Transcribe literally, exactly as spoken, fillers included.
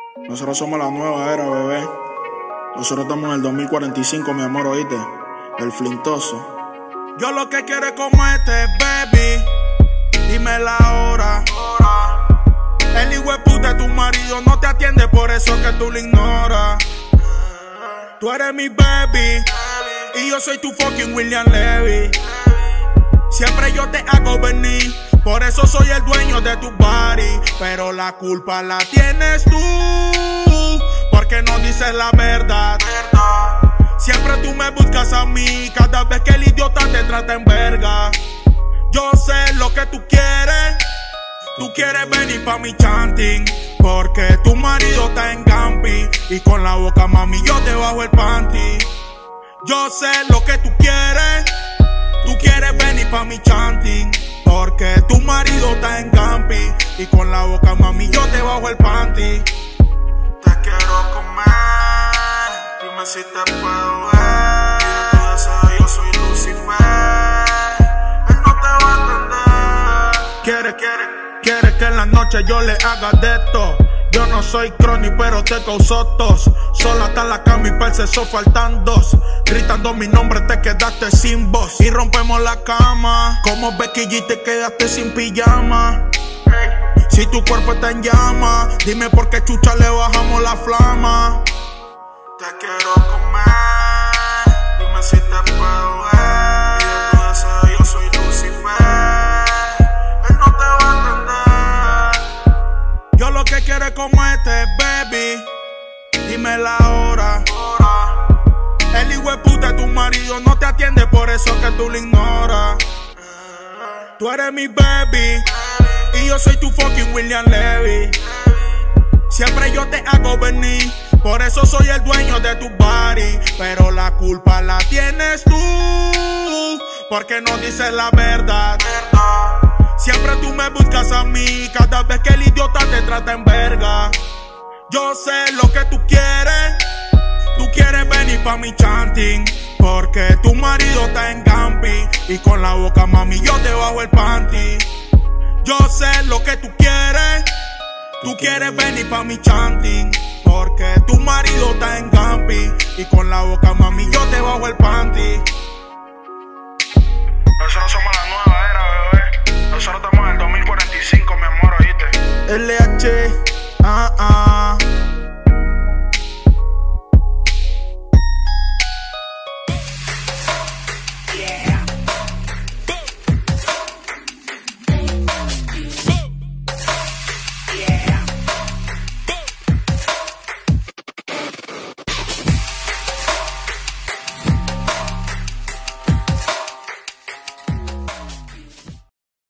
Nosotros somos la nueva era, bebé. Nosotros estamos en el dos mil cuarenta y cinco, mi amor, oíste. El flintoso. Yo lo que quiero es comerte, baby. Dime la hora. El hijo de puta, tu marido no te atiende, por eso que tú lo ignoras. Tú eres mi baby y yo soy tu fucking William Levy. Siempre yo te hago venir, por eso soy el dueño de tu body. Pero la culpa la tienes tú, porque no dices la verdad. Siempre tú me buscas a mí, cada vez que el idiota te trata en verga. Yo sé lo que tú quieres, tú quieres venir pa' mi chanting, porque tu marido está en Gampi y con la boca, mami, yo te bajo el panty. Yo sé lo que tú quieres, tú quieres venir pa' mi chanting, porque tu marido está en Gampi y con la boca, mami, yo te bajo el panty. Te quiero comer, dime si te puedo ver. Pide tu deseo, yo soy Lucifer, él no te va a entender. Quiere, quiere, quiere que en la noche yo le haga de esto. Yo no soy Crony, pero te causó tos. Sola está la cama y para el sexo faltan dos. Gritando mi nombre te quedaste sin voz y rompemos la cama. Como Becky G te quedaste sin pijama. Si tu cuerpo está en llama, dime por qué chucha le bajamos la flama. Te quiero comer, dime si te puedo ver. Pide tu deseo, yo soy Lucifer, él no te va a entender. Yo lo que quiero es comerte, baby. Dime la hora. El hijo de puta, tu marido no te atiende, por eso que tú lo ignoras. Tú eres mi baby y yo soy tu fucking William Levy. Siempre yo te hago venir, por eso soy el dueño de tu body. Pero la culpa la tienes tú, porque no dices la verdad. Siempre tú me buscas a mí, cada vez que el idiota te trata en verga. Yo sé lo que tú quieres, tú quieres venir pa' mi chanting, porque tu marido está en Gampi y con la boca, mami, yo te bajo el panty. Yo sé lo que tú quieres, tú quieres venir pa' mi chanting, porque tu marido está en Gampi y con la boca, mami, yo te bajo el panty. Nosotros somos la nueva era, bebé. Nosotros estamos en el dos mil cuarenta y cinco, mi amor, oíste. L H